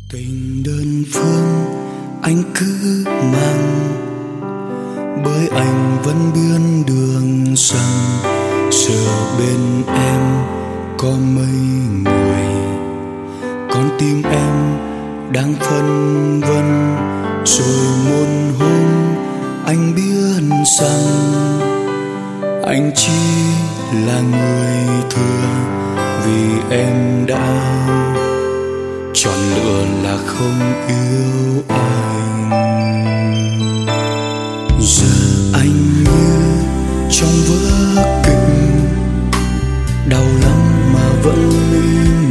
Tình đơn phương anh cứ mang, bởi anh vẫn biết đường rằng giờ bên em có mấy người, con tim em đang phân vân. Rồi một hôm anh biết rằng anh chỉ là người thừa, vì em đã chọn lựa là không yêu anh. Giờ anh như trong vở kịch, đau lắm mà vẫn mỉm